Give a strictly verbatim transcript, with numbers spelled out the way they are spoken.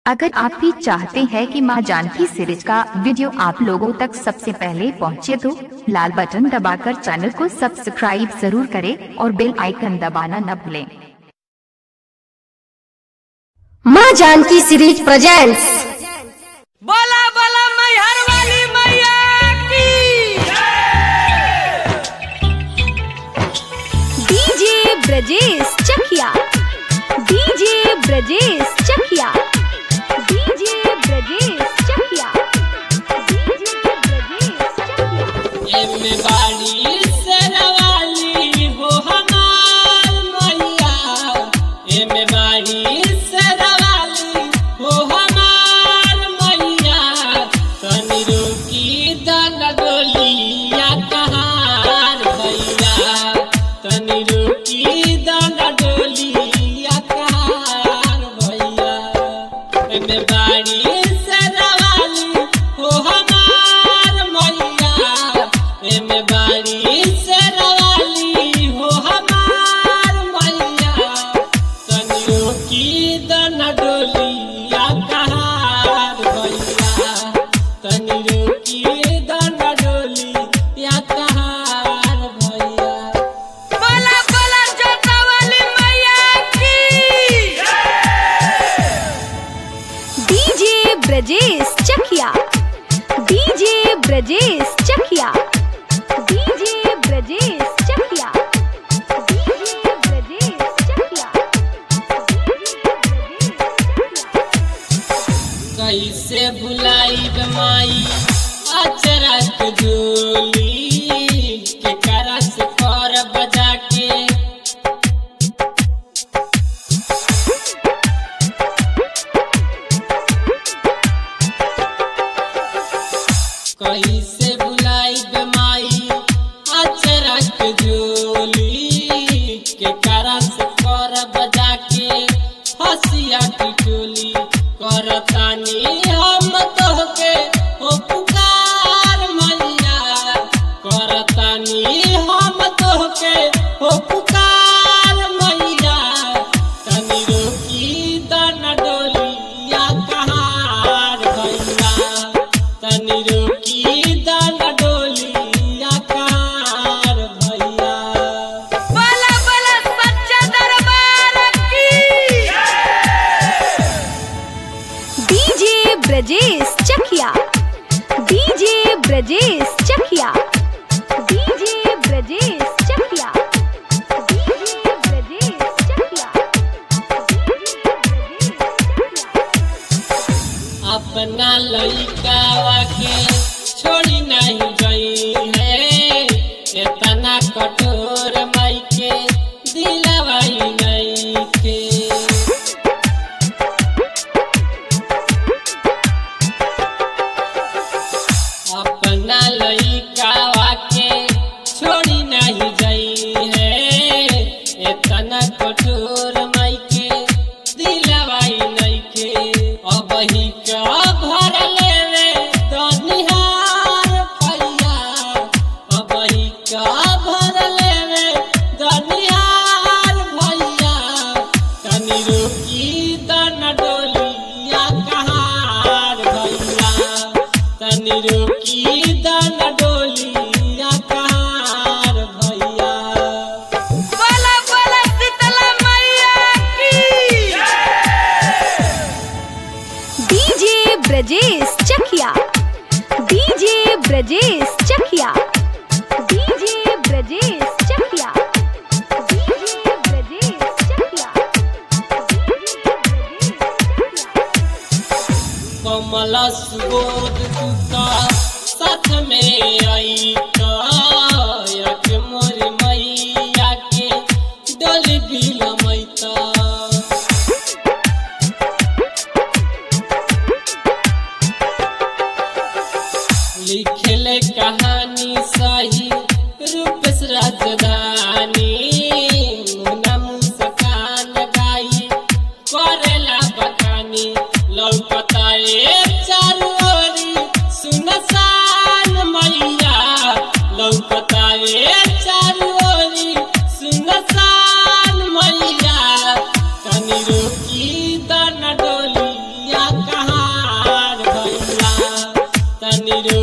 अगर आप भी चाहते हैं कि मां जानकी सीरीज का वीडियो आप लोगों तक सबसे पहले पहुंचे तो लाल बटन दबाकर चैनल को सब्सक्राइब जरूर करें और बेल आइकन दबाना न भूलें। मां जानकी सीरीज प्रेजेंट्स। बोला बोला मैहर वाली मैया की DJ Brajesh Chakiya, DJ Brajesh Chakiya, DJ Brajesh Chakiya, DJ Brajesh Chakiya. एमे बाड़ी सरवाली हो हमार मैया, एमे बाड़ी सरवाली हो हमार मैया, तनी रोकी दाना डोलिया कहार भैया, तनी रोकी दाना डोलिया कहार भैया। एमे बाड़ी सरवाली हो हमार मैया, एमे बाड़ी सरवाली हो हमार मैया, तनी रोकी दाना डोलिया कहार भैया, तनी रोकी दाना डोलिया कहार भैया। बोला बोला जोता वाली मैया की DJ Brajesh Chakiya, DJ Brajesh Chakiya, DJ Brajesh Chakiya, DJ Brajesh Chakiya, कैसे भुलाई माई अचरा के झोली के करस कर बजा के, कैसे भुलाई माई अचरा के झोली के करस कर बजा के, हसिया की टोली करतानी हम तोहके ओ पुकार मैया, करतानी हम तोहके ओ पुकार मैया, तनी रोकी दाना डोलिया कहार भैया, तनी रोकी दाना डोलिया कहार भैया। बोला बोला सच्चा दरबार की DJ Brajesh Chakiya, DJ Brajesh Chakiya, DJ Brajesh Chakiya, DJ Brajesh Chakiya, अपना लइकावा के छोड़ी नहीं गई है, इतना कठोर माई के दिलवाई नहीं के। अपना लइकावा के छोड़ी नहीं गई है, इतना कठोर माई के दिलवाई नहीं के। अब ही का भर लेवे दनिहार भैया, अब ही का भर लेवे दनिहार भैया, तनी रोकी दाना डोलिया कहार भैया, तनी रोकी दाना डोलिया कहार भैया। बोला बोला शीतला मैया की DJ Brajesh Chakiya, DJ Brajesh Chakiya, DJ Brajesh Chakiya, DJ Brajesh Chakiya, कमला सुबोध तुका साथ में आई का, एक मोर मैया के डोली बिल मैता, लिखले कहानी सही रूपेश राजधानी, मुन्ना मुस्कान गाई करेला बखानी, लौकता एक चारू ओरी सुनसान मैया, लौकता एक चारू ओरी सुनसान मैया, तनी रोकी दाना डोलिया निरो